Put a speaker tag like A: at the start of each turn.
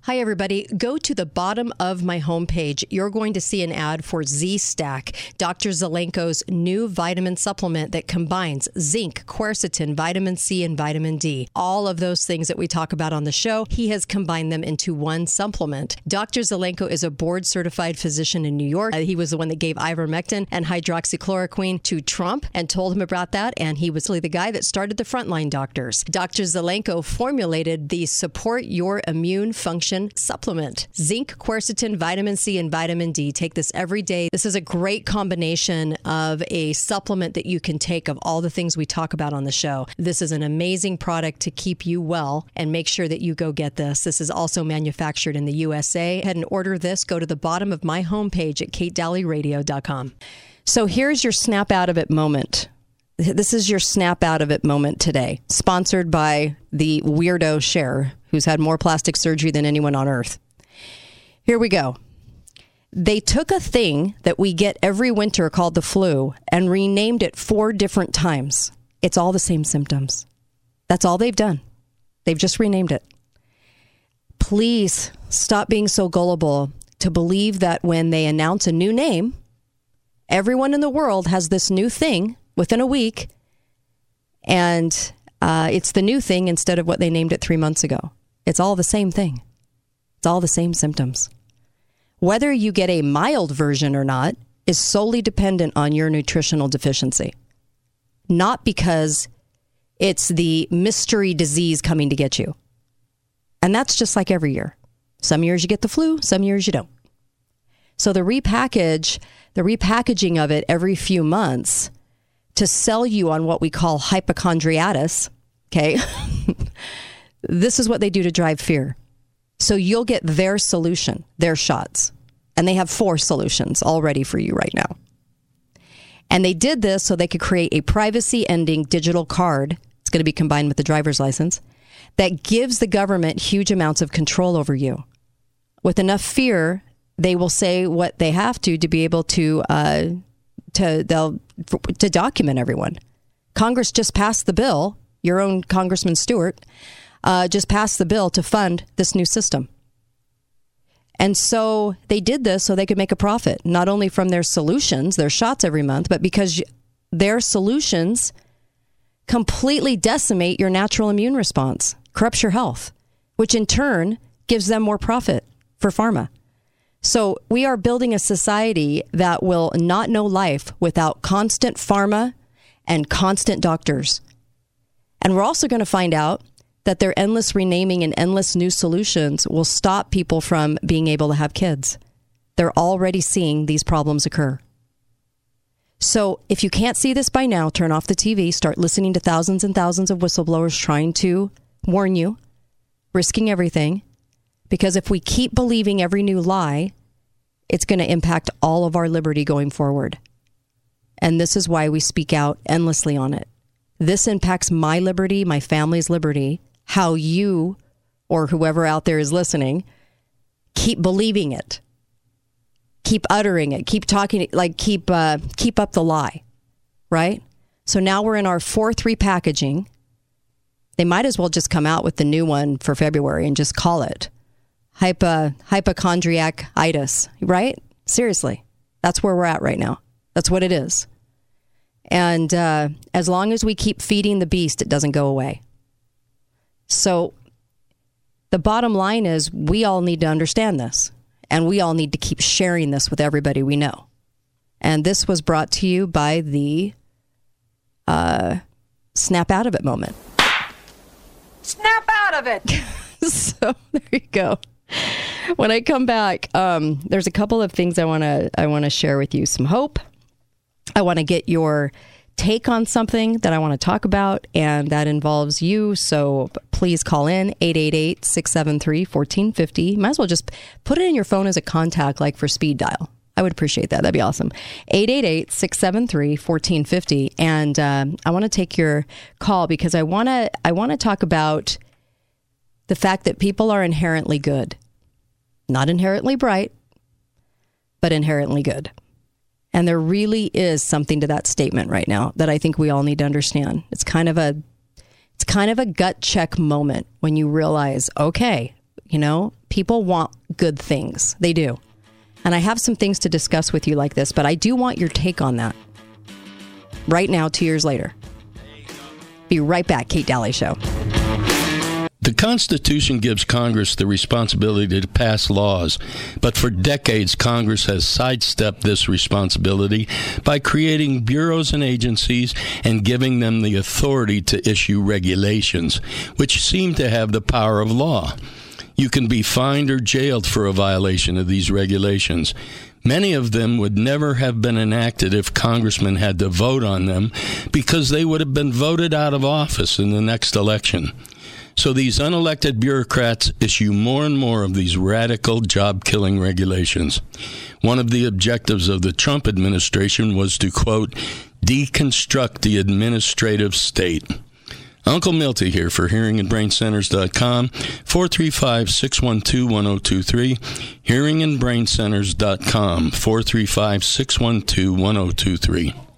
A: Hi, everybody. Go to the bottom of my homepage. You're going to see an ad for Z-Stack, Dr. Zelenko's new vitamin supplement that combines zinc, quercetin, vitamin C, and vitamin D. All of those things that we talk about on the show, he has combined them into one supplement. Dr. Zelenko is a board-certified physician in New York. He was the one that gave ivermectin and hydroxychloroquine to Trump and told him about that, and he was really the guy that started the Frontline Doctors. Dr. Zelenko formulated the Support Your Immune Function supplement. Zinc, quercetin, vitamin C, and vitamin D. Take this every day. This is a great combination of a supplement that you can take of all the things we talk about on the show. This is an amazing product to keep you well, and make sure that you go get this. This is also manufactured in the USA. Head and order this. Go to the bottom of my homepage at katedalleyradio.com. So here's your snap out of it moment. This is your snap out of it moment today, sponsored by the weirdo Cher, who's had more plastic surgery than anyone on earth. Here we go. They took a thing that we get every winter called the flu and renamed it 4 different times. It's all the same symptoms. That's all they've done. They've just renamed it. Please stop being so gullible to believe that when they announce a new name, everyone in the world has this new thing within a week, and it's the new thing instead of what they named it 3 months ago. It's all the same thing. It's all the same symptoms. Whether you get a mild version or not is solely dependent on your nutritional deficiency, not because it's the mystery disease coming to get you. And that's just like every year. Some years you get the flu, some years you don't. So the repackaging of it every few months to sell you on what we call hypochondriasis, okay? This is what they do to drive fear. So you'll get their solution, their shots. And they have 4 solutions all ready for you right now. And they did this so they could create a privacy-ending digital card. It's going to be combined with the driver's license that gives the government huge amounts of control over you. With enough fear, they will say what they have to be able to document everyone. Congress just passed the bill. Your own Congressman Stewart just passed the bill to fund this new system. And so they did this so they could make a profit, not only from their solutions, their shots every month, but because their solutions completely decimate your natural immune response, corrupts your health, which in turn gives them more profit for pharma. So we are building a society that will not know life without constant pharma and constant doctors. And we're also going to find out that their endless renaming and endless new solutions will stop people from being able to have kids. They're already seeing these problems occur. So if you can't see this by now, turn off the TV, start listening to thousands and thousands of whistleblowers trying to warn you, risking everything. Because if we keep believing every new lie, it's going to impact all of our liberty going forward. And this is why we speak out endlessly on it. This impacts my liberty, my family's liberty, how you or whoever out there is listening, keep believing it. Keep uttering it. Keep talking, like keep up the lie, right? So now we're in our 4th repackaging. They might as well just come out with the new one for February and just call it hypochondriacitis, right? Seriously, that's where we're at right now. That's what it is. And as long as we keep feeding the beast, it doesn't go away. So the bottom line is we all need to understand this, and we all need to keep sharing this with everybody we know. And this was brought to you by the snap out of it moment. Snap out of it! So there you go. When I come back, there's a couple of things I want to share with you. Some hope. I want to get your take on something that I want to talk about, and that involves you. So please call in 888-673-1450. Might as well just put it in your phone as a contact, like for speed dial. I would appreciate that. That'd be awesome. 888-673-1450. And I want to take your call because I want to talk about the fact that people are inherently good. Not inherently bright, but inherently good. And there really is something to that statement right now that I think we all need to understand. It's kind of a gut check moment when you realize, okay, People want good things. They do. And I have some things to discuss with you like this, but I do want your take on that. Right now, 2 years later. Be right back. Kate Daly Show.
B: The Constitution gives Congress the responsibility to pass laws, but for decades, Congress has sidestepped this responsibility by creating bureaus and agencies and giving them the authority to issue regulations, which seem to have the power of law. You can be fined or jailed for a violation of these regulations. Many of them would never have been enacted if congressmen had to vote on them because they would have been voted out of office in the next election. So these unelected bureaucrats issue more and more of these radical job-killing regulations. One of the objectives of the Trump administration was to, quote, deconstruct the administrative state. Uncle Milty here for hearingandbraincenters.com, 435-612-1023, hearingandbraincenters.com, 435-612-1023.